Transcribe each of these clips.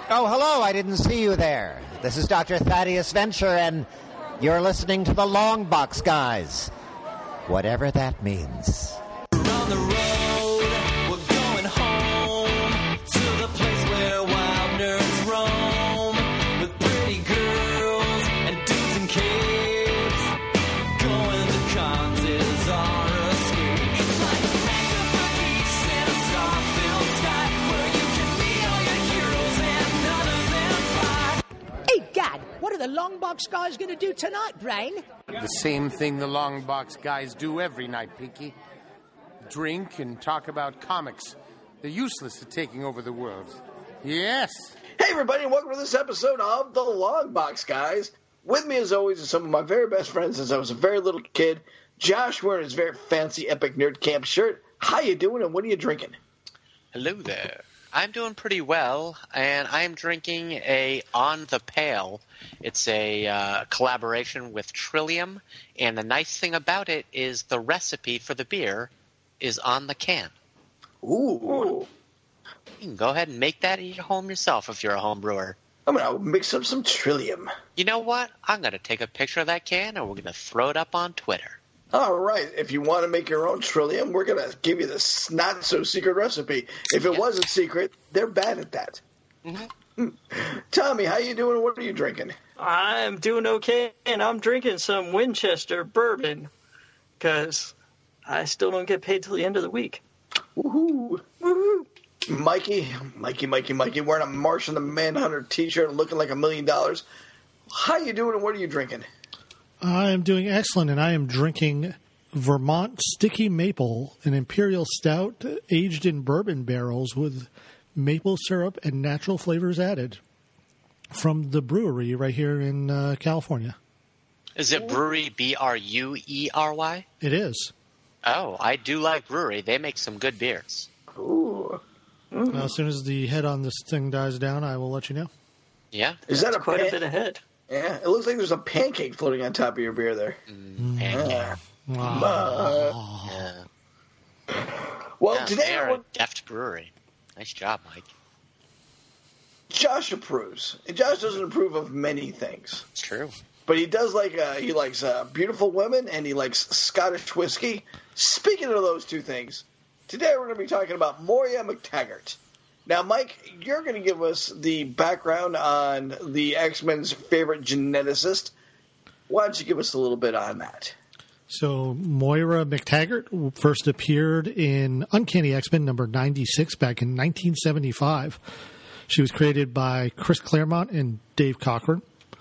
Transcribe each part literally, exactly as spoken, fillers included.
Oh, hello, I didn't see you there. This is Doctor Thaddeus Venture, and you're listening to the Long Box Guys. Whatever that means. We're on the road, we're going home to the place where wild nerds roam with pretty girls and dudes and kids. Going to cons is our escape. It's like Mecca for geeks in a star-filled sky where you can meet all your heroes and none of them fly. Hey, Gad, what are the Long Box Guys going to do tonight, Brain? The same thing the Long Box Guys do every night, Pinky. Drink and talk about comics. They're useless at taking over the world. Yes. Hey, everybody, and welcome to this episode of The Long Box Guys. With me, as always, are some of my very best friends since I was a very little kid. Josh wearing his very fancy Epic Nerd Camp shirt. How you doing, and what are you drinking? Hello there. I'm doing pretty well, and I'm drinking a On the Pale. It's a uh, collaboration with Trillium, and the nice thing about it is the recipe for the beer is on the can. Ooh. You can go ahead and make that at home yourself if you're a home brewer. I'm going to mix up some Trillium. You know what? I'm going to take a picture of that can, and we're going to throw it up on Twitter. All right. If you want to make your own Trillium, we're going to give you this not-so-secret recipe. If it Yeah. was a secret, they're bad at that. Mm-hmm. Tommy, how you doing? What are you drinking? I'm doing okay, and I'm drinking some Winchester bourbon because I still don't get paid till the end of the week. Woohoo. Woohoo! Mikey, Mikey, Mikey, Mikey, wearing a Martian the Manhunter t-shirt and looking like a million dollars. How you doing, and what are you drinking? I am doing excellent, and I am drinking Vermont Sticky Maple, an imperial stout aged in bourbon barrels with maple syrup and natural flavors added from the brewery right here in uh, California. Is it Brewery, B R U E R Y? It is. Oh, I do like Brewery. They make some good beers. Ooh. Mm-hmm. Well, as soon as the head on this thing dies down, I will let you know. Yeah. Is that a Quite pan- a bit ahead. Yeah, it looks like there's a pancake floating on top of your beer there. Mm, pancake. Oh. Yeah. Well, Yeah, today they I are a want- deft brewery. Nice job, Mike. Josh approves. And Josh doesn't approve of many things, It's true. but he does like uh, he likes uh, beautiful women and he likes Scottish whiskey. Speaking of those two things, today we're going to be talking about Moira McTaggart. Now, Mike, you're going to give us the background on the X-Men's favorite geneticist. Why don't you give us a little bit on that? So Moira McTaggart first appeared in Uncanny X-Men number ninety-six back in nineteen seventy-five. She was created by Chris Claremont and Dave Cockrum.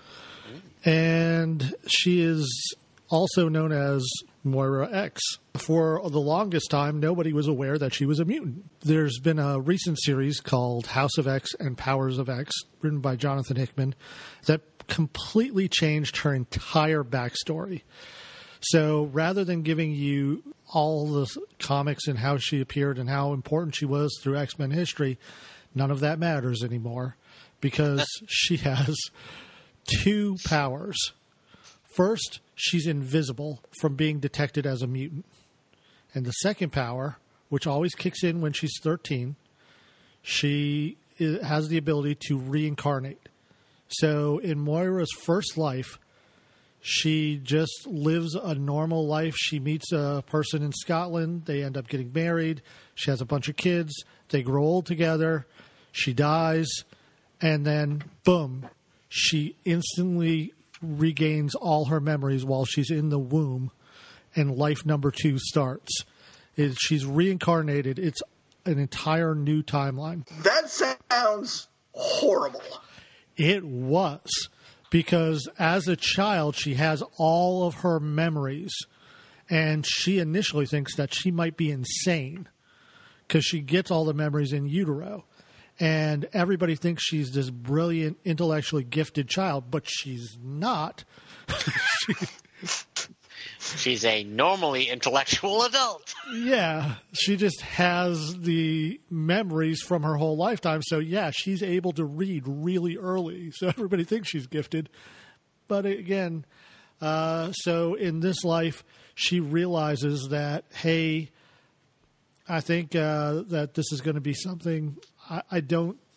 And she is also known as Moira X. For the longest time, nobody was aware that she was a mutant. There's been a recent series called House of X and Powers of X, written by Jonathan Hickman, that completely changed her entire backstory. So rather than giving you all the comics and how she appeared and how important she was through X-Men history, none of that matters anymore because she has two powers. First, she's invisible from being detected as a mutant. And the second power, which always kicks in when she's thirteen, she has the ability to reincarnate. So in Moira's first life, she just lives a normal life. She meets a person in Scotland. They end up getting married. She has a bunch of kids. They grow old together. She dies. And then, boom, she instantly regains all her memories while she's in the womb. And life number two starts. It, she's reincarnated. It's an entire new timeline. That sounds horrible. It was. Because as a child, she has all of her memories. And she initially thinks that she might be insane. Because she gets all the memories in utero. And everybody thinks she's this brilliant, intellectually gifted child. But she's not. she, She's a normally intellectual adult. Yeah, she just has the memories from her whole lifetime. So, yeah, she's able to read really early. So everybody thinks she's gifted. But again, uh, so in this life, she realizes that, hey, I think uh, that this is going to be something I, I don't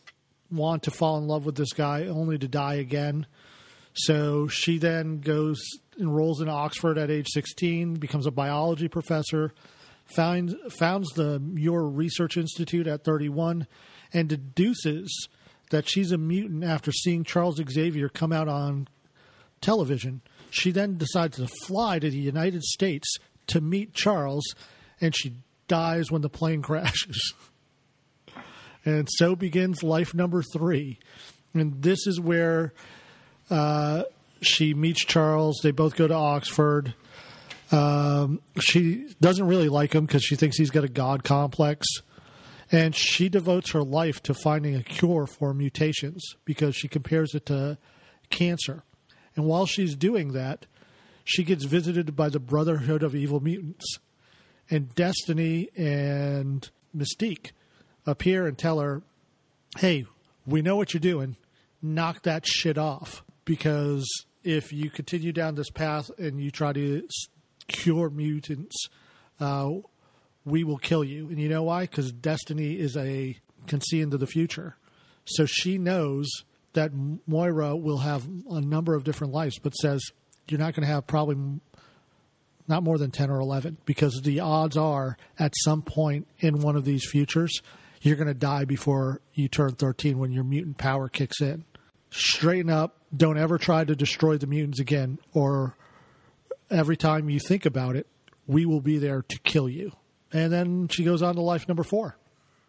want to fall in love with this guy only to die again. So she then goes, enrolls in Oxford at age sixteen, becomes a biology professor, finds, founds the Muir Research Institute at thirty-one, and deduces that she's a mutant after seeing Charles Xavier come out on television. She then decides to fly to the United States to meet Charles, and she dies when the plane crashes. And so begins life number three. And this is where uh, she meets Charles. They both go to Oxford. Um, she doesn't really like him because she thinks he's got a God complex. And she devotes her life to finding a cure for mutations because she compares it to cancer. And while she's doing that, she gets visited by the Brotherhood of Evil Mutants. And Destiny and Mystique appear and tell her, hey, we know what you're doing. Knock that shit off. Because if you continue down this path and you try to cure mutants, uh, we will kill you. And you know why? Because Destiny is a can see into the future. So she knows that Moira will have a number of different lives, but says you're not going to have probably not more than ten or eleven, because the odds are at some point in one of these futures, you're going to die before you turn thirteen when your mutant power kicks in. Straighten up. Don't ever try to destroy the mutants again, or every time you think about it, we will be there to kill you. And then she goes on to life number four.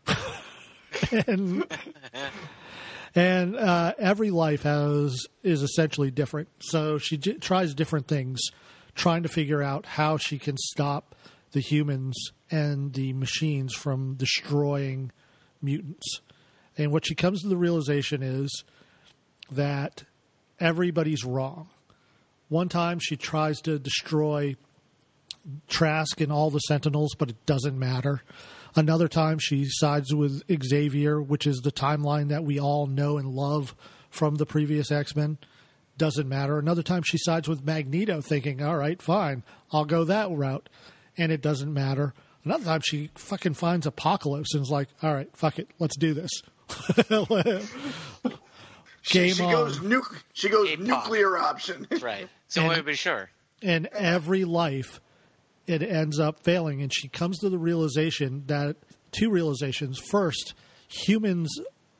and and uh, every life has is essentially different. So she j- tries different things, trying to figure out how she can stop the humans and the machines from destroying mutants. And what she comes to the realization is that everybody's wrong. One time she tries to destroy Trask and all the Sentinels, but it doesn't matter. Another time she sides with Xavier, which is the timeline that we all know and love from the previous X-Men. Doesn't matter. Another time she sides with Magneto, thinking, all right, fine, I'll go that route. And it doesn't matter. Another time she fucking finds Apocalypse and is like, all right, fuck it, let's do this. She, Game she on. goes nu- She goes Game nuclear option. Right. So And- I would be sure. And every life, it ends up failing. And she comes to the realization that, two realizations. First, humans,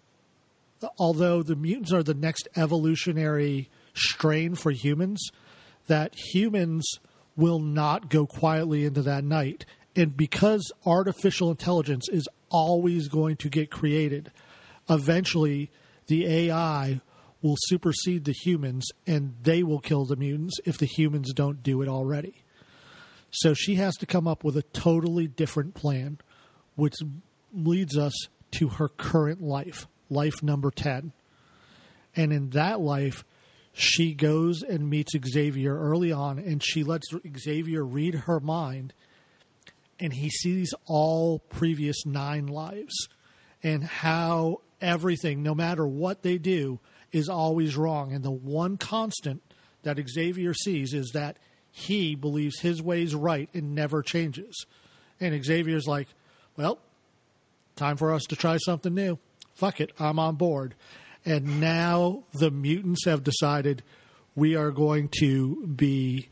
although the mutants are the next evolutionary strain for humans, that humans will not go quietly into that night. And because artificial intelligence is always going to get created, eventually the A I will supersede the humans, and they will kill the mutants if the humans don't do it already. So she has to come up with a totally different plan, which leads us to her current life, life number ten. And in that life, she goes and meets Xavier early on, and she lets Xavier read her mind, and he sees all previous nine lives and how everything, no matter what they do, is always wrong. And the one constant that Xavier sees is that he believes his way's right and never changes. And Xavier's like, well, time for us to try something new. Fuck it, I'm on board. And now the mutants have decided we are going to be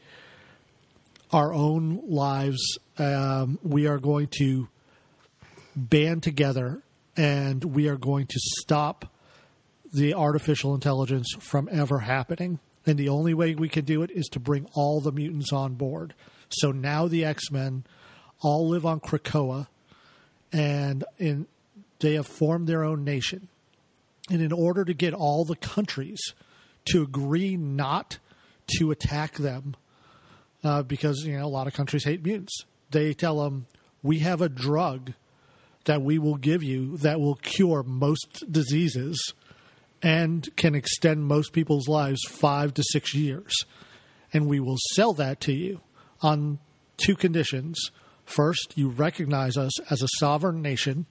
our own lives. Um, we are going to band together, and we are going to stop the artificial intelligence from ever happening. And the only way we can do it is to bring all the mutants on board. So now the X-Men all live on Krakoa, and in, they have formed their own nation. And in order to get all the countries to agree not to attack them, uh, because you know a lot of countries hate mutants, they tell them, we have a drug that we will give you that will cure most diseases and can extend most people's lives five to six years. And we will sell that to you on two conditions. First, you recognize us as a sovereign nation.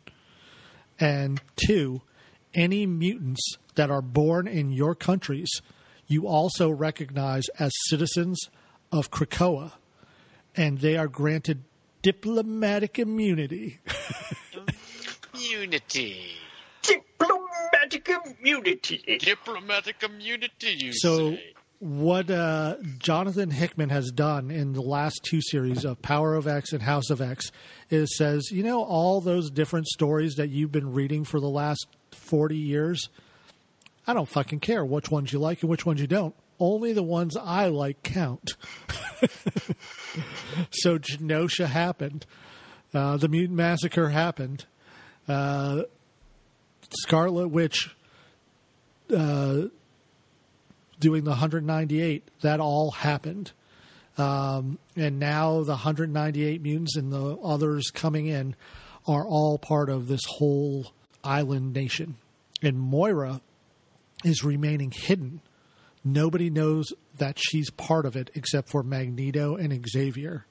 And two, any mutants that are born in your countries, you also recognize as citizens of Krakoa. And they are granted diplomatic immunity. Unity. Diplomatic Diplomatic immunity. Diplomatic immunity, you So say. what uh, Jonathan Hickman has done in the last two series of Power of X and House of X is says, you know, all those different stories that you've been reading for the last forty years, I don't fucking care which ones you like and which ones you don't. Only the ones I like count. So Genosha happened. Uh, the Mutant Massacre happened. Uh, Scarlet Witch uh, doing the one hundred ninety-eight, that all happened. Um, and now the one hundred ninety-eight mutants and the others coming in are all part of this whole island nation. And Moira is remaining hidden. Nobody knows that she's part of it except for Magneto and Xavier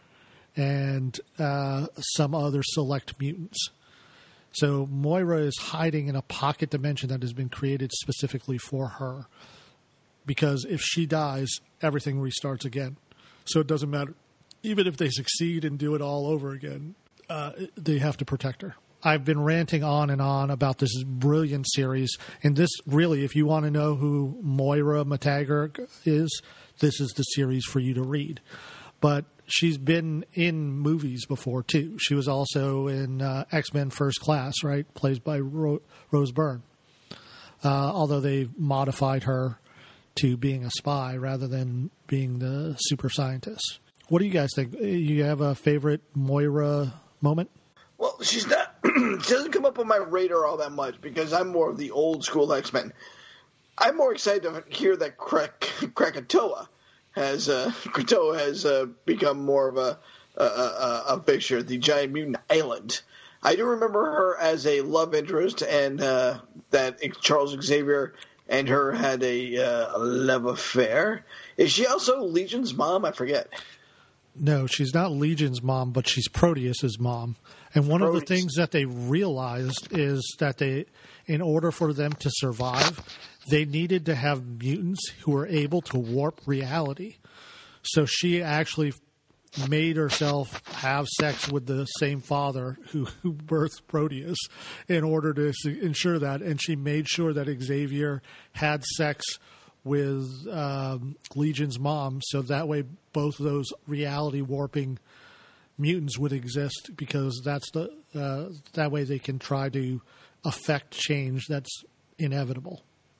and uh, some other select mutants. So Moira is hiding in a pocket dimension that has been created specifically for her. Because if she dies, everything restarts again. So it doesn't matter. Even if they succeed and do it all over again, uh, they have to protect her. I've been ranting on and on about this brilliant series. And this, really, if you want to know who Moira McTaggart is, this is the series for you to read. But she's been in movies before, too. She was also in uh, X-Men First Class, right? Plays by Ro- Rose Byrne. Uh, although they modified her to being a spy rather than being the super scientist. What do you guys think? You have a favorite Moira moment? Well, she's not. She doesn't come up on my radar all that much because I'm more of the old school X-Men. I'm more excited to hear that Krak- Krakatoa has uh, Krakoa has uh, become more of a a, a a fixture, the giant mutant island. I do remember her as a love interest, and uh, that Charles Xavier and her had a, uh, a love affair. Is she also Legion's mom? I forget. No, she's not Legion's mom, but she's Proteus's mom. And one Proteus. of the things that they realized is that they, in order for them to survive, they needed to have mutants who were able to warp reality. So she actually made herself have sex with the same father who, who birthed Proteus in order to ensure that. And she made sure that Xavier had sex with um, Legion's mom, so that way both of those reality warping mutants would exist, because that's the uh, that way they can try to affect change that's inevitable.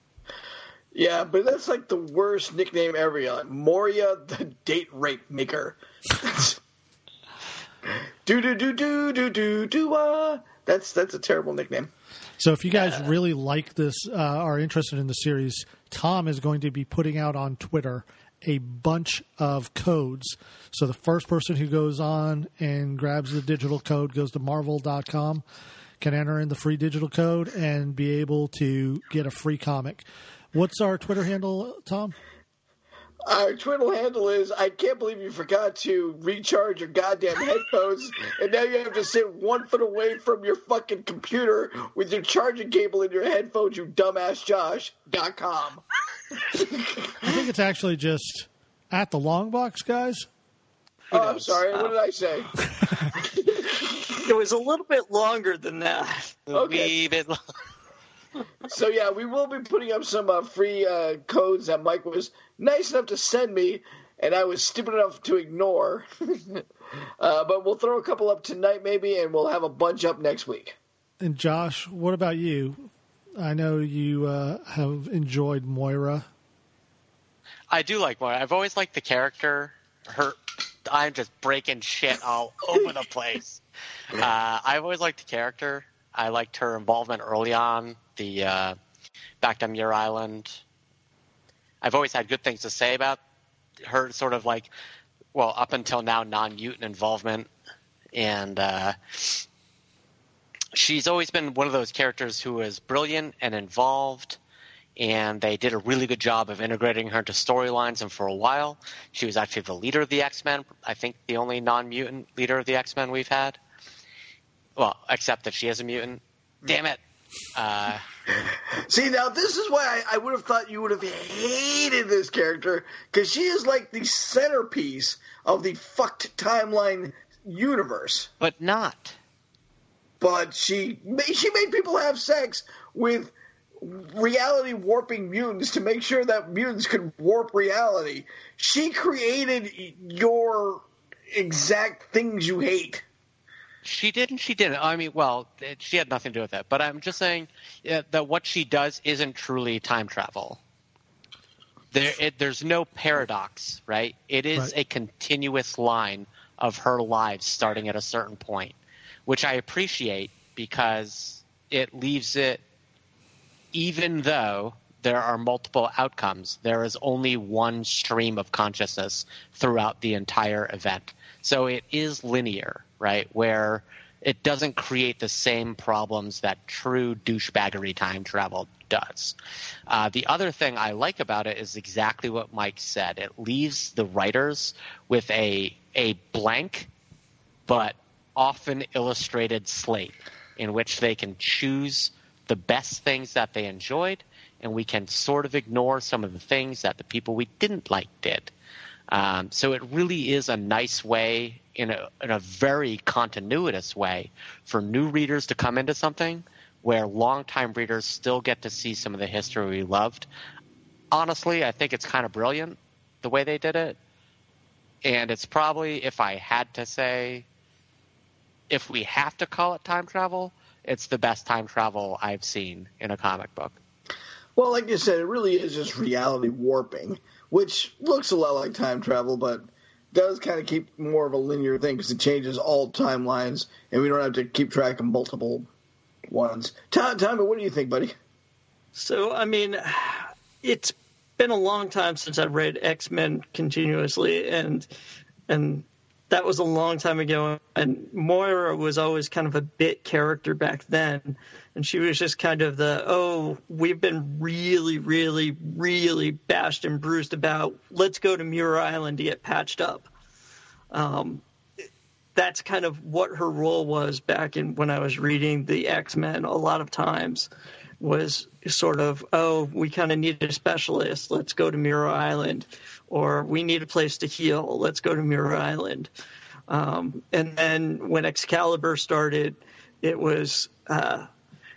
Yeah, but that's like the worst nickname ever. Like Moria, the date rape maker. do do do do do do do. Uh, that's that's a terrible nickname. So if you guys really like this, uh, are interested in the series, Tom is going to be putting out on Twitter a bunch of codes. So the first person who goes on and grabs the digital code, goes to marvel dot com, can enter in the free digital code and be able to get a free comic. What's our Twitter handle, Tom? Our Twitter handle is, I can't believe you forgot to recharge your goddamn headphones, and now you have to sit one foot away from your fucking computer with your charging cable in your headphones, you dumbass Josh dot com. I think it's actually just at the long box, guys. Oh, I'm sorry. What did I say? It was a little bit longer than that. Okay. Leave it. So, yeah, we will be putting up some uh, free uh, codes that Mike was nice enough to send me, and I was stupid enough to ignore. uh, but we'll throw a couple up tonight maybe, and we'll have a bunch up next week. And Josh, what about you? I know you uh, have enjoyed Moira. I do like Moira. I've always liked the character. Her, I'm just breaking shit all over the place. Uh, I've always liked the character. I liked her involvement early on, the uh, back to Muir Island. I've always had good things to say about her, sort of like, well, up until now, non-mutant involvement. And uh, she's always been one of those characters who is brilliant and involved, and they did a really good job of integrating her into storylines. And for a while, she was actually the leader of the X-Men. I think the only non-mutant leader of the X-Men we've had. Well, except that she is a mutant. Damn it. Uh, See, now this is why I, I would have thought you would have hated this character, because she is like the centerpiece of the fucked timeline universe. but not. But she she made people have sex with reality warping mutants to make sure that mutants could warp reality. She created your exact things you hate. She didn't. She didn't. I mean, well, it, she had nothing to do with it. But I'm just saying uh, that what she does isn't truly time travel. There, it, there's no paradox, right? It is Right. a continuous line of her lives starting at a certain point, which I appreciate because it leaves it, even though there are multiple outcomes, there is only one stream of consciousness throughout the entire event. So it is linear, right, where it doesn't create the same problems that true douchebaggery time travel does. Uh, the other thing I like about it is exactly what Mike said. It leaves the writers with a a blank but often illustrated slate in which they can choose the best things that they enjoyed, and we can sort of ignore some of the things that the people we didn't like did. Um, so it really is a nice way, in a, in a very continuous way, for new readers to come into something where longtime readers still get to see some of the history we loved. Honestly, I think it's kind of brilliant the way they did it. And it's probably, if I had to say, if we have to call it time travel, it's the best time travel I've seen in a comic book. Well, like you said, it really is just reality warping, which looks a lot like time travel, but does kind of keep more of a linear thing because it changes all timelines, and we don't have to keep track of multiple ones. Tom, Tom, what do you think, buddy? So, I mean, it's been a long time since I've read X-Men continuously, and and that was a long time ago. And Moira was always kind of a bit character back then, and she was just kind of the, oh, we've been really, really, really bashed and bruised about, let's go to Muir Island to get patched up. Um, that's kind of what her role was back in when I was reading the X-Men a lot of times, was sort of, oh, we kind of need a specialist, let's go to Muir Island, or we need a place to heal, let's go to Muir Island. Um, and then when Excalibur started, it was uh,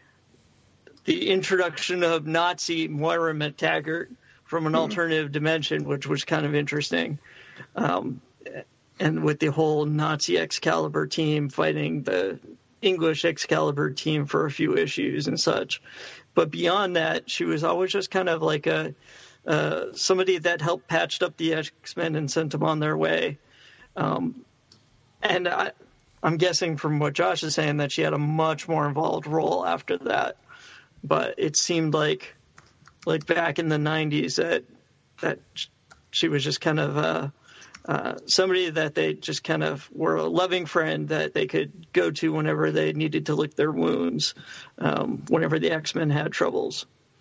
the introduction of Nazi Moira McTaggart from an alternative dimension, which was kind of interesting. Um, and with the whole Nazi Excalibur team fighting the English Excalibur team for a few issues and such. But beyond that, she was always just kind of like a uh, somebody that helped patched up the X-Men and sent them on their way. Um, and I, I'm guessing from what Josh is saying that she had a much more involved role after that. But it seemed like, like back in the nineties that that she was just kind of uh, uh, somebody that they just kind of were a loving friend that they could go to whenever they needed to lick their wounds, um, whenever the X-Men had troubles.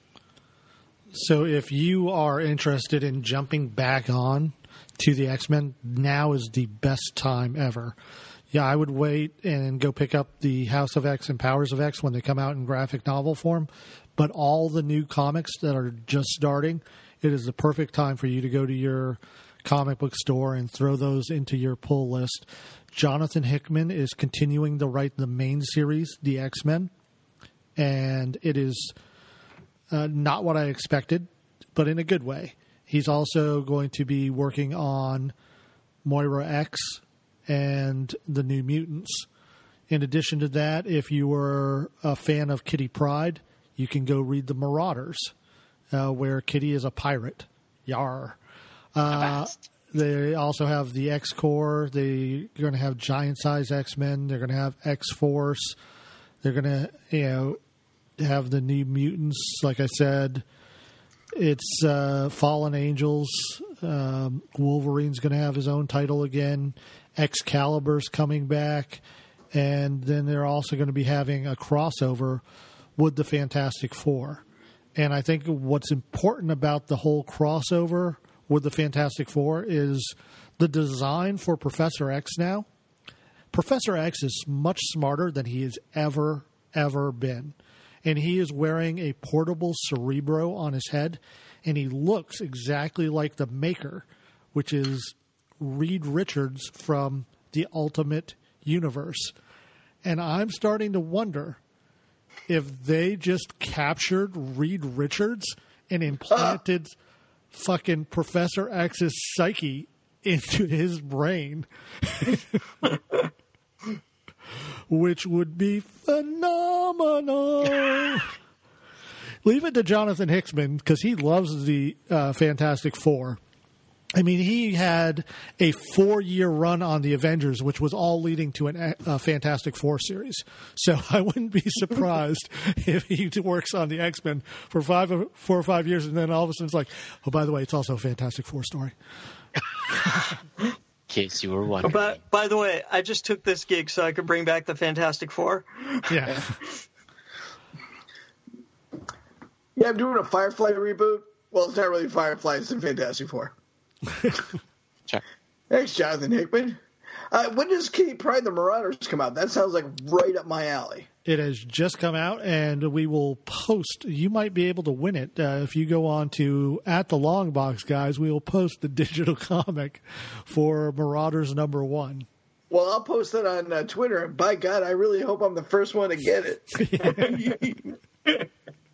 So if you are interested in jumping back on to the X-Men, now is the best time ever. Yeah, I would wait and go pick up the House of X and Powers of X when they come out in graphic novel form. But all the new comics that are just starting, it is the perfect time for you to go to your comic book store and throw those into your pull list. Jonathan Hickman is continuing to write the main series, The X-Men, and it is uh, not what I expected, but in a good way. He's also going to be working on Moira X and the New Mutants. In addition to that, if you were a fan of Kitty Pryde, you can go read The Marauders, uh, where Kitty is a pirate. Yar. Uh, they also have the X-Corps. They're going to have giant-size X-Men. They're going to have X-Force. They're going to, you know, have the New Mutants, like I said. It's uh, Fallen Angels. Um, Wolverine's going to have his own title again. Excalibur's coming back. And then they're also going to be having a crossover with the Fantastic Four. And I think what's important about the whole crossover with the Fantastic Four is the design for Professor X now. Professor X is much smarter than he has ever, ever been. And he is wearing a portable Cerebro on his head, and he looks exactly like the Maker, which is Reed Richards from the Ultimate Universe. And I'm starting to wonder if they just captured Reed Richards and implanted uh. fucking Professor X's psyche into his brain, which would be phenomenal. Leave it to Jonathan Hickman because he loves the uh, Fantastic Four. I mean, he had a four-year run on the Avengers, which was all leading to an, a Fantastic Four series. So I wouldn't be surprised if he works on the X-Men for five, four or five years, and then all of a sudden it's like, oh, by the way, it's also a Fantastic Four story. In case you were wondering. But, by the way, I just took this gig so I could bring back the Fantastic Four. Yeah. Yeah, I'm doing a Firefly reboot. Well, it's not really Firefly, it's the Fantastic Four. Sure. Thanks, Jonathan Hickman. Uh, when does Kitty Pryde and the Marauders come out? That sounds like right up my alley. It has just come out, and we will post. You might be able to win it uh, if you go on to at the Long Box Guys. We will post the digital comic for Marauders number one. Well, I'll post it on uh, Twitter, and by God, I really hope I'm the first one to get it.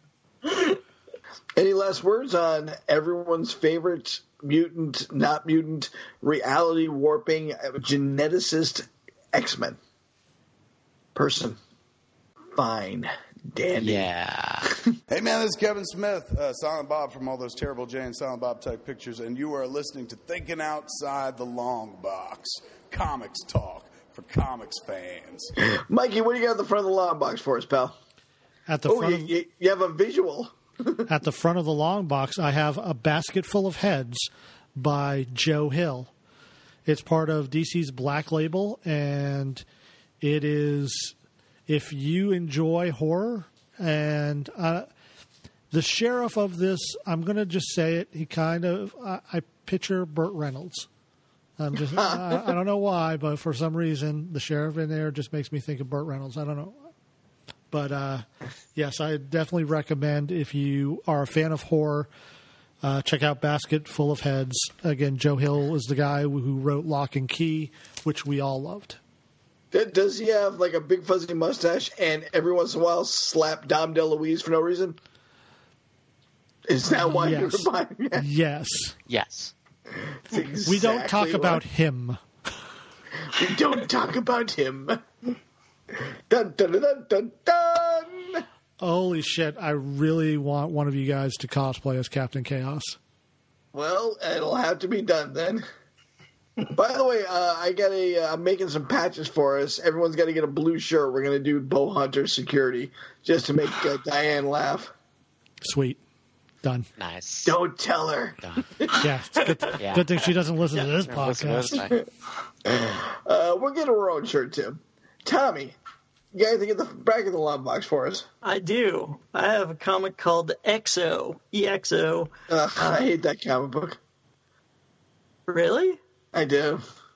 Any last words on everyone's favorite mutant, not mutant, reality warping geneticist X-Men person? Fine. Dandy. Yeah. Hey, man, this is Kevin Smith, uh, Silent Bob from all those Terrible Jay and Silent Bob type pictures, and you are listening to Thinking Outside the Long Box, comics talk for comics fans. Mikey, what do you got at the front of the long box for us, pal? At the oh, front you, of, you, you have a visual. At the front of the long box, I have A Basket Full of Heads by Joe Hill. It's part of D C's Black Label, and it is, if you enjoy horror, and uh, the sheriff of this, I'm going to just say it, he kind of, I, I picture Burt Reynolds. I'm just, I, I don't know why, but for some reason, the sheriff in there just makes me think of Burt Reynolds. I don't know. But, uh, yes, I definitely recommend, if you are a fan of horror, uh, check out Basket Full of Heads. Again, Joe Hill is the guy who wrote Lock and Key, which we all loved. Does he have like a big fuzzy mustache and every once in a while slap Dom DeLuise for no reason? Is that why yes. you're buying it? Yes. Yes. Exactly we don't talk what... about him. We don't talk about him. Dun, dun, dun, dun, dun. Holy shit, I really want one of you guys to cosplay as Captain Chaos. Well, it'll have to be done then. By the way, uh, I got a. Uh, I'm making some patches for us. Everyone's got to get a blue shirt. We're going to do Bow Hunter security just to make uh, Diane laugh. Sweet. Done. Nice. Don't tell her. Done. Yeah, it's good, Yeah. good thing she doesn't listen to this Listen to podcast. this guy. Uh, we'll get her own shirt, too. Tommy, you got anything in the back of the long box for us? I do. I have a comic called X O, E X O. Uh, I hate that comic book. Really? I do.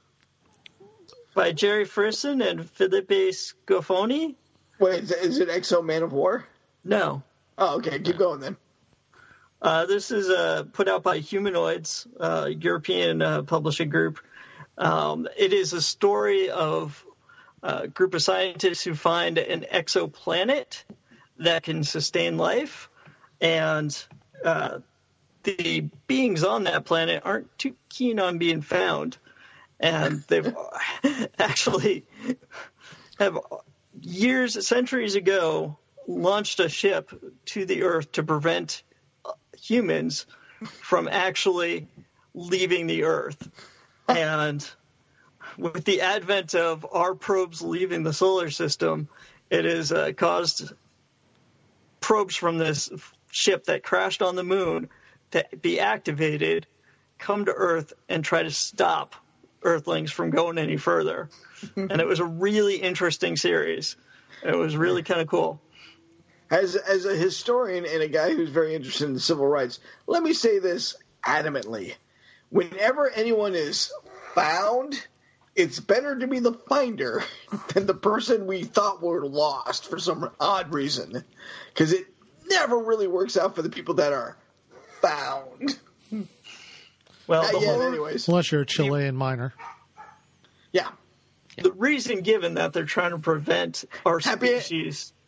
By Jerry Frisson and Felipe Scafoni? Wait, is it, is it X O Man of War? No. Oh, okay. Keep going then. Uh, this is uh, put out by Humanoids, uh, European uh, publishing group. Um, it is a story of a group of scientists who find an exoplanet that can sustain life, and uh, the beings on that planet aren't too keen on being found. And they've actually have years, centuries ago, launched a ship to the Earth to prevent humans from actually leaving the Earth. And with the advent of our probes leaving the solar system, it has uh, caused probes from this ship that crashed on the moon to be activated, come to Earth, and try to stop Earthlings from going any further. And it was a really interesting series. It was really kind of cool. As as a historian and a guy who's very interested in civil rights, let me say this adamantly. Whenever anyone is found, it's better to be the finder than the person we thought were lost for some odd reason. Because it never really works out for the people that are found. Well, Not the yet, whole- anyways. Unless you're a Chilean miner. Yeah. the reason given that they're trying to prevent our Happy- species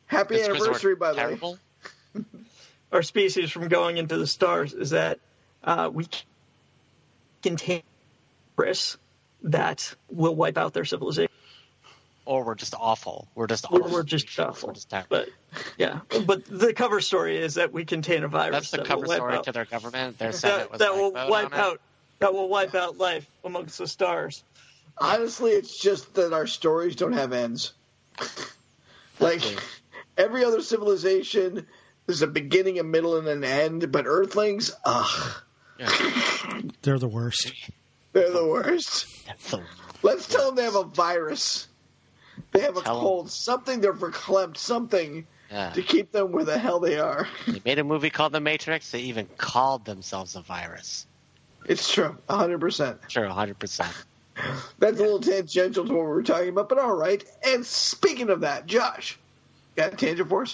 Happy It's 'cause we're anniversary, by the way. terrible. Our species from going into the stars is that uh, we contain risks that will wipe out their civilization. Or we're just awful. We're just We're, awful. we're just awful. We're just terrible. But yeah, but the cover story is that we contain a virus That's the that cover will wipe story out. to their government. Their Senate that, was that like, will vote wipe on it. out that will wipe out life amongst the stars. Honestly, it's just that our stories don't have ends. Like every other civilization, there's a beginning, a middle, and an end. But Earthlings, ugh, Yeah. They're the worst. they're the worst. That's the- Let's tell them they have a virus. They have a Tell 'em. cold. Something they're verklempt. Something Yeah. to keep them where the hell they are. They made a movie called The Matrix. They even called themselves a virus. It's true, one hundred percent. Sure, one hundred percent. That's a little tangential to what we were talking about, but all right. And speaking of that, Josh, got a tangent for us?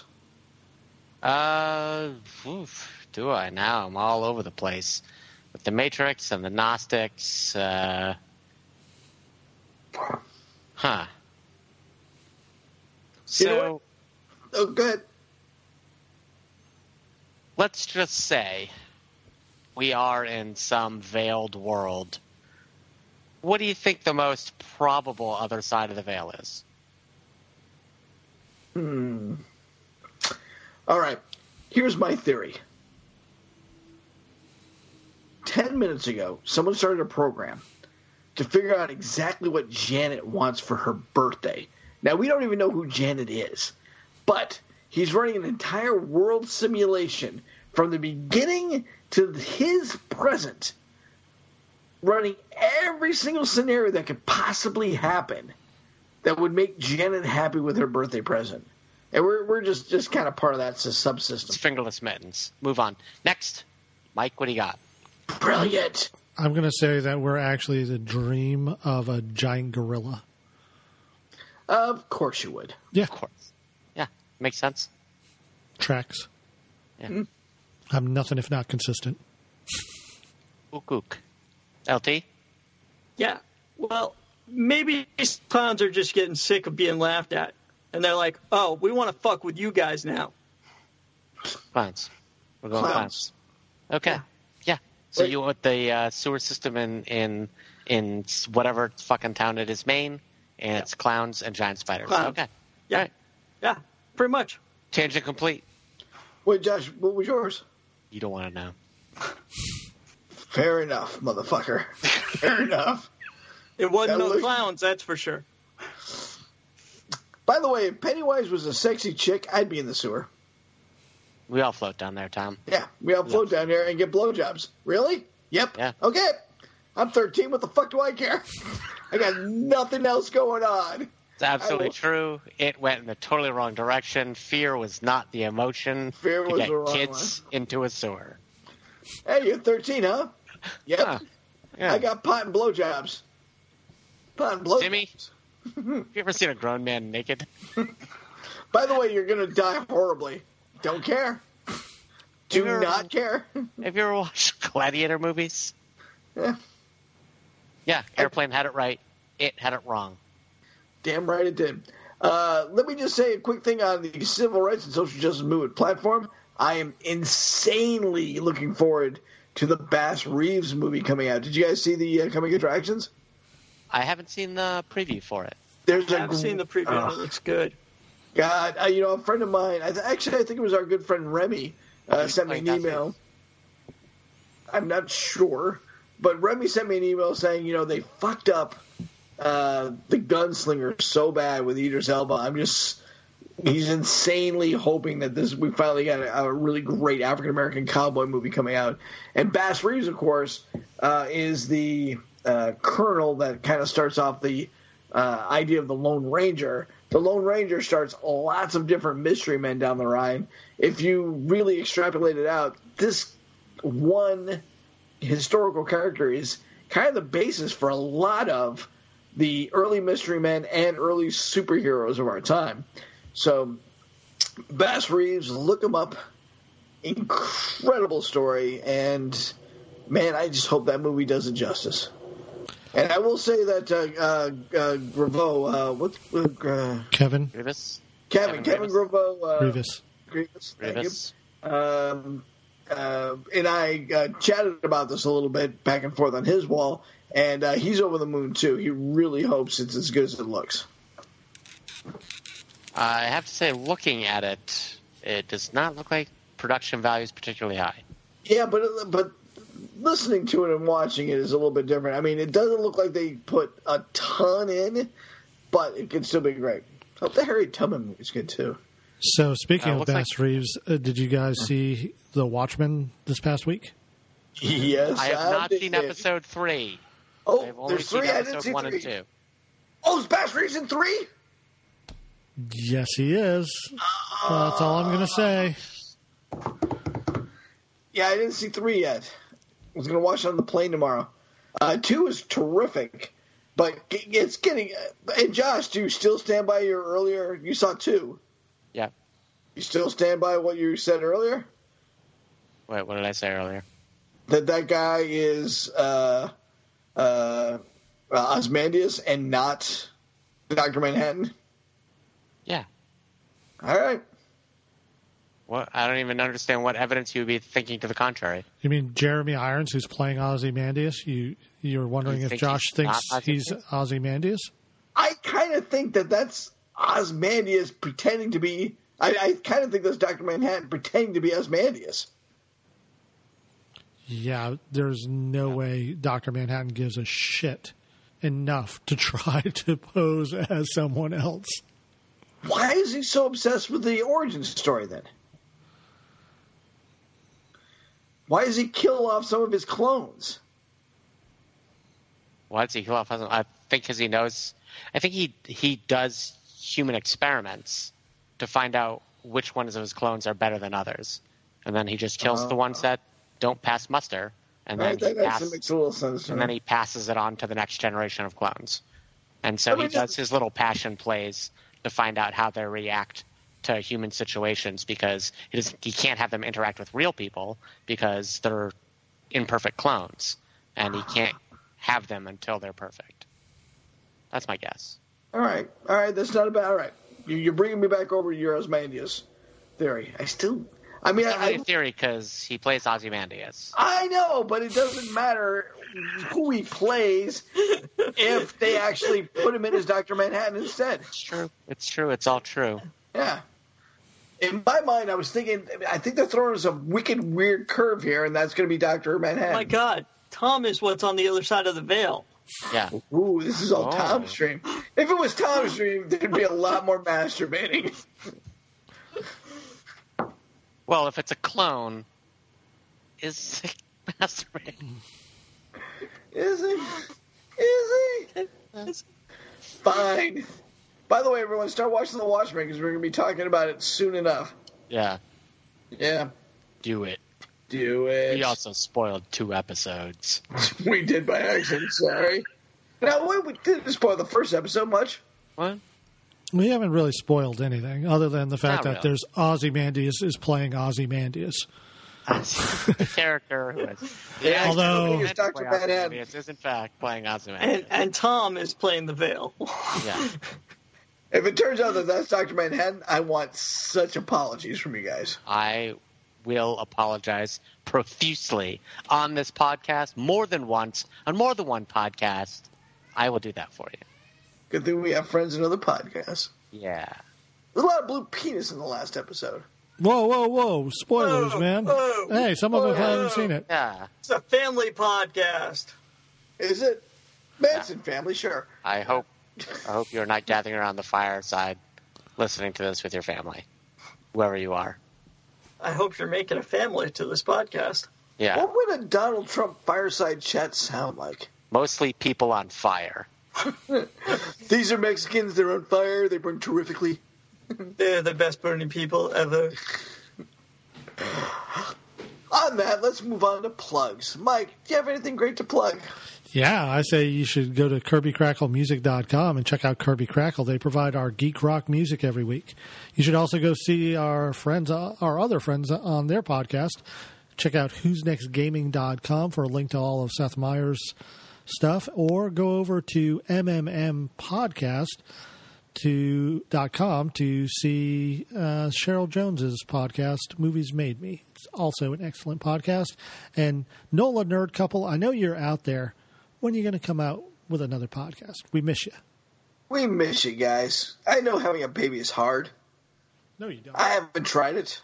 Uh, oof, do I now? I'm all over the place with The Matrix and the Gnostics. Uh, huh. You know So Oh, go ahead. let's just say we are in some veiled world. What do you think the most probable other side of the veil is? Hmm. All right. Here's my theory. Ten minutes ago, someone started a program to figure out exactly what Janet wants for her birthday. Now, we don't even know who Janet is, but he's running an entire world simulation from the beginning to his present, running every single scenario that could possibly happen that would make Janet happy with her birthday present. And we're we're just, just kind of part of that It's subsystem. fingerless mittens. Move on. Next. Mike, what do you got? Brilliant. I'm going to say that we're actually the dream of a giant gorilla. Of course you would. Yeah, Of course. Yeah, makes sense. tracks. Yeah. I'm nothing if not consistent. Ook ook. L T? Yeah. Well, maybe these clowns are just getting sick of being laughed at. And they're like, oh, we want to fuck with you guys now. Clowns. We're going clowns. Clowns. Okay. Yeah. Yeah. So Wait. you want the uh, sewer system in, in in whatever fucking town it is, Maine, and it's clowns and giant spiders. Clowns. Okay. Yeah. All right. Yeah, pretty much. Tangent complete. Wait, Josh, what was yours? You don't want to know. Fair enough, motherfucker. Fair enough. It wasn't That no looks- clowns, that's for sure. By the way, if Pennywise was a sexy chick, I'd be in the sewer. We all float down there, Tom. Yeah, we all float down here and get blowjobs. Really? Yep. Yeah. Okay. I'm thirteen. What the fuck do I care? I got nothing else going on. It's absolutely I will- true. It went in the totally wrong direction. Fear was not the emotion Fear to was get the wrong kids into a sewer. Hey, you're thirteen, huh? Yep. Huh. Yeah. I got pot and blowjobs. Pot and blowjobs. Timmy? Have you ever seen a grown man naked? By the way, you're going to die horribly. Don't care. Do You're- not care. Have you ever watched Gladiator movies? Yeah. Yeah, Airplane had it right. It had it wrong. Damn right it did. Uh, let me just say a quick thing on the Civil Rights and Social Justice Movement platform. I am insanely looking forward to the Bass Reeves movie coming out. Did you guys see the uh, coming attractions? I haven't seen the preview for it. There's I've a seen the preview, and it looks good. God, uh, you know, a friend of mine, I th- actually, I think it was our good friend Remy, uh, He's sent me an playing that email. I'm not sure, but Remy sent me an email saying, you know, they fucked up uh, the Gunslinger so bad with Idris Elba. I'm just, he's insanely hoping that this, we finally got a, a really great African American cowboy movie coming out. And Bass Reeves, of course, uh, is the uh, colonel that kind of starts off the uh, idea of the Lone Ranger. The Lone Ranger starts lots of different mystery men down the line. If you really extrapolate it out, this one historical character is kind of the basis for a lot of the early mystery men and early superheroes of our time. So, Bass Reeves, look him up. Incredible story, and man, I just hope that movie does it justice. And I will say that uh, uh, uh, Graveau, uh, what, uh, Kevin? Grievous? Kevin, Kevin, Kevin Gravo. Uh, Grievous. Grievous. Thank Grievous. you. Um, uh, and I uh, chatted about this a little bit back and forth on his wall, and uh, he's over the moon too. He really hopes it's as good as it looks. I have to say, looking at it, it does not look like production value is particularly high. Yeah, but but listening to it and watching it is a little bit different. I mean, it doesn't look like they put a ton in, but it can still be great. I hope the Harry Tubman movie is good too. So speaking Uh, of looks Bass like- Reeves, uh, did you guys see The Watchmen this past week? Yes, I have not did. seen episode three. Oh, I've only there's seen three. I didn't episode see one three. and two. Oh, is Bass Reeves in three? Yes, he is. Uh, that's all I'm going to say. Yeah, I didn't see three yet. I was going to watch it on the plane tomorrow. Uh, two is terrific, but it's getting. And Josh, do you still stand by your earlier? You saw two. Yeah. You still stand by what you said earlier? Wait, what did I say earlier? That that guy is uh, uh, Ozymandias and not Doctor Manhattan. Yeah. All right. What? I don't even understand what evidence you would be thinking to the contrary. You mean Jeremy Irons, who's playing Ozymandias? You you're wondering You if think Josh he's thinks not he's Ozymandias? I kind of think that that's Ozymandias pretending to be. I, I kind of think that's Doctor Manhattan pretending to be Ozymandias. Yeah, there's no way Doctor Manhattan gives a shit enough to try to pose as someone else. Why is he so obsessed with the origin story then? Why does he kill off some of his clones? Why does he kill off? I think because he knows. I think he he does human experiments to find out which ones of his clones are better than others, and then he just kills Uh, the ones that don't pass muster, and then Right, he that actually pass, makes a little sense to and me. then he passes it on to the next generation of clones. And so I mean, he does his little passion plays to find out how they react to human situations, because he doesn't, he can't have them interact with real people because they're imperfect clones, and he can't have them until they're perfect. That's my guess. All right, all right, that's not a bad. All right, you, you're bringing me back over to your Ozymandias theory. I still, I mean, It's not I, really a theory because he plays Ozymandias. I know, but it doesn't matter who he plays if they actually put him in as Doctor Manhattan instead. It's true. It's true. It's all true. Yeah. In my mind, I was thinking, I think they're throwing us a wicked weird curve here, and that's going to be Doctor Manhattan. My God, Tom is what's on the other side of the veil. Yeah. Ooh, this is all Oh. Tom's dream. If it was Tom's dream, there'd be a lot more masturbating. Well, if it's a clone, is it masturbating? Is he? Is he? Fine. By the way, everyone, start watching The Watchmen because we're going to be talking about it soon enough. Yeah. Yeah. Do it. Do it. We also spoiled two episodes. We did by accident, sorry. Now, we, we didn't spoil the first episode much. What? We haven't really spoiled anything other than the fact Not that really. there's Ozymandias is playing Ozymandias. The character who is Yeah, Although- it's Doctor Manhattan. is in fact playing And, Ozymandias. and Tom is playing the veil. Yeah. If it turns out that that's Doctor Manhattan, I want such apologies from you guys. I will apologize profusely on this podcast more than once, on more than one podcast. I will do that for you. Good thing we have friends in other podcasts. Yeah. There's a lot of blue penis in the last episode. Whoa, whoa, whoa. Spoilers, Whoa, man. whoa, hey, some of us whoa. haven't seen it. Yeah. It's a family podcast. Is it? Manson family, sure. I hope I hope you're not gathering around the fireside listening to this with your family, whoever you are. I hope you're making a family to this podcast. Yeah. What would a Donald Trump fireside chat sound like? Mostly people on fire. These are Mexicans. They're on fire. They burn terrifically. They're the best burning people ever. On that, let's move on to plugs. Mike, do you have anything great to plug? Yeah, I say you should go to Kirby Crackle Music dot com and check out Kirby Crackle. They provide our geek rock music every week. You should also go see our friends, uh, our other friends on their podcast. Check out who's next gaming dot com for a link to all of Seth Meyers' stuff, or go over to M M M Podcast to dot com to see uh, Cheryl Jones's podcast, Movies Made Me. It's also an excellent podcast. And Nola Nerd Couple, I know you're out there. When are you going to come out with another podcast? We miss you. We miss you guys. I know having a baby is hard. No, you don't. I haven't tried it.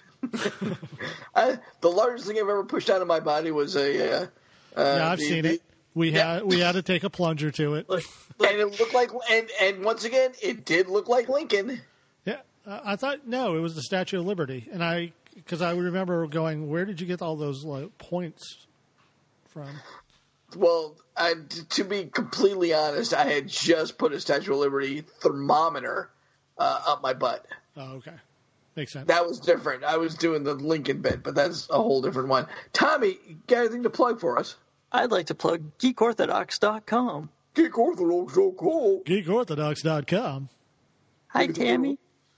I, the largest thing I've ever pushed out of my body was a. Uh, uh, yeah, I've the, seen the, it. We yeah. had we had to take a plunger to it. and it looked like, and and once again, it did look like Lincoln. Yeah, uh, I thought no, it was the Statue of Liberty, and I because I remember going, where did you get all those like, points from? Well, I, to be completely honest, I had just put a Statue of Liberty thermometer uh, up my butt. Oh, okay. Makes sense. That was different. I was doing the Lincoln bit, but that's a whole different one. Tommy, got anything to plug for us? I'd like to plug geek orthodox dot com. geek orthodox dot com. geek orthodox dot com. Hi, Tammy.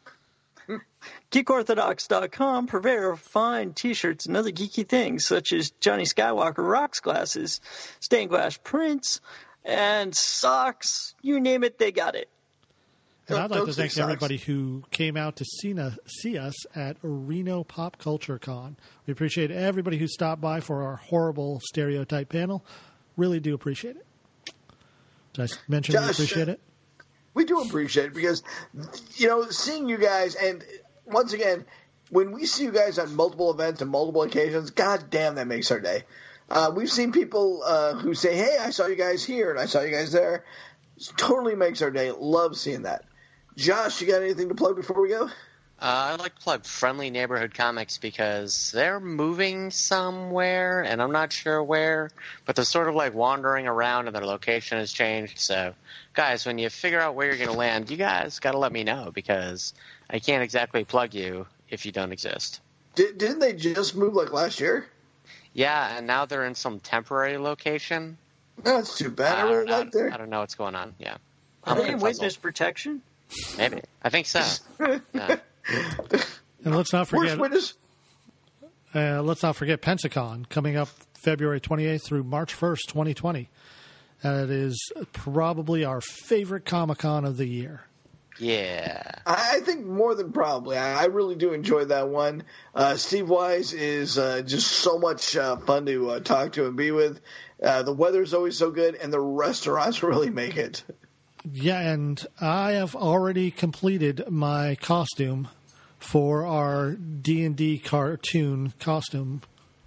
geek orthodox dot com, purveyor of fine T-shirts and other geeky things, such as Johnny Skywalker rocks glasses, stained glass prints, and socks. You name it, they got it. And I'd like Don't to say thank socks. everybody who came out to see, na- see us at Reno Pop Culture Con. We appreciate everybody who stopped by for our horrible stereotype panel. Really do appreciate it. Did I mention we Josh, appreciate it? We do appreciate it because, you know, seeing you guys, and once again, when we see you guys on multiple events and multiple occasions, god damn, that makes our day. Uh, we've seen people uh, who say, hey, I saw you guys here and I saw you guys there. It totally makes our day. Love seeing that. Josh, you got anything to plug before we go? Uh, I'd like to plug Friendly Neighborhood Comics because they're moving somewhere, and I'm not sure where, but they're sort of like wandering around and their location has changed. So, guys, when you figure out where you're going to land, you guys got to let me know because I can't exactly plug you if you don't exist. Did, didn't they just move like last year? Yeah, and now they're in some temporary location. No, that's too bad. I, I, really don't, like I, there. I don't know what's going on. Yeah. Are I'm they in confuzzled. witness protection? Maybe. I think so. Yeah. And let's not Where's forget, witness? uh, let's not forget Pensacon coming up February twenty-eighth through March first, twenty twenty. And it is probably our favorite Comic-Con of the year. Yeah. I I think more than probably. I I really do enjoy that one. Uh, Steve Wise is uh, just so much uh, fun to uh, talk to and be with. Uh, the weather's always so good, and the restaurants really make it. Yeah, and I have already completed my costume for our D and D cartoon costume.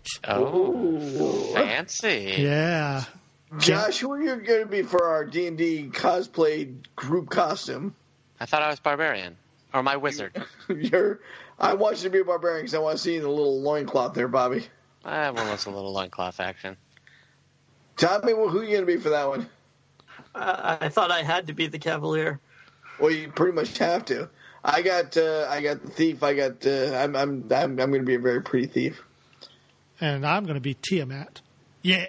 Oh, fancy. Yeah. Josh, who are you going to be for our D and D cosplay group costume? I thought I was barbarian. Or my wizard. You're, I want you to be a barbarian because I want to see you in a little loincloth there, Bobby. I want us a little loincloth action. Tommy, well, who are you going to be for that one? Uh, I thought I had to be the Cavalier. Well, you pretty much have to. I got, uh, I got the thief. I got. Uh, I'm, I'm, I'm, I'm going to be a very pretty thief. And I'm going to be Tiamat. Yeah.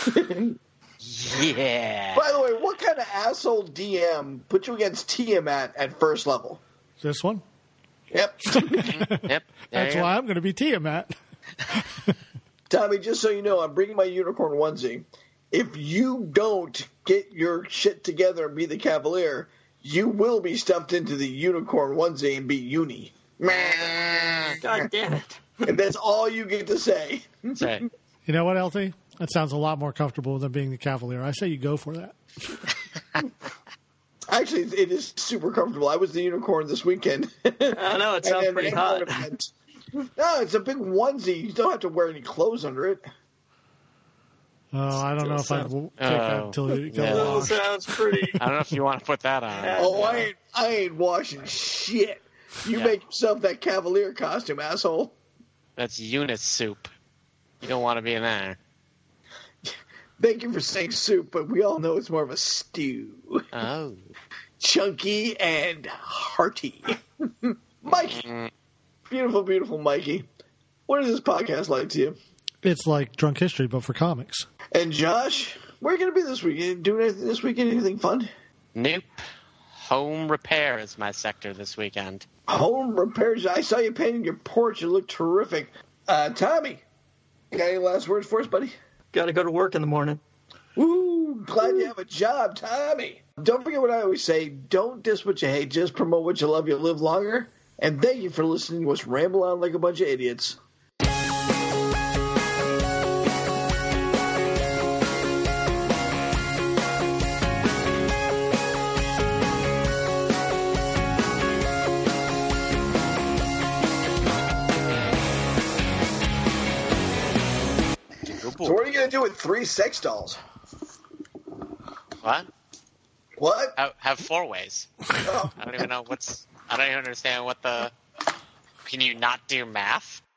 Yeah. By the way, what kind of asshole D M put you against Tiamat at first level? This one? Yep. Yep. There That's you go. why I'm going to be Tiamat. Tommy, just so you know, I'm bringing my unicorn onesie. If you don't get your shit together and be the Cavalier, you will be stuffed into the unicorn onesie and be uni. God damn it. And that's all you get to say. That's right. You know what, L T? That sounds a lot more comfortable than being the Cavalier. I say you go for that. Actually, it is super comfortable. I was the unicorn this weekend. I know, it sounds And pretty then hot. one event. No, it's a big onesie. You don't have to wear any clothes under it. Oh, I don't know if I'd w- take that Oh, until you go yeah. Still wash. sounds pretty. I don't know if you want to put that on. Oh, I ain't, I ain't washing shit. You Yeah. make yourself that Cavalier costume, asshole. That's unit soup. You don't want to be in there. Thank you for saying soup, but we all know it's more of a stew. Oh. Chunky and hearty. Mikey. Beautiful, beautiful Mikey. What is this podcast like to you? It's like Drunk History, but for comics. And Josh, where are you going to be this weekend? Doing anything this weekend? Anything fun? Nope. Home repair is my sector this weekend. Home repairs. I saw you painting your porch. It looked terrific. Uh, Tommy, got any last words for us, buddy? Got to go to work in the morning. Woo! Glad you have a job, Tommy. Don't forget what I always say. Don't diss what you hate. Just promote what you love. You'll live longer. And thank you for listening to us ramble on like a bunch of idiots. So what are you going to do with three sex dolls? What? What? Have, have four ways. Oh. I don't even know what's... I don't even understand what the... Can you not do math?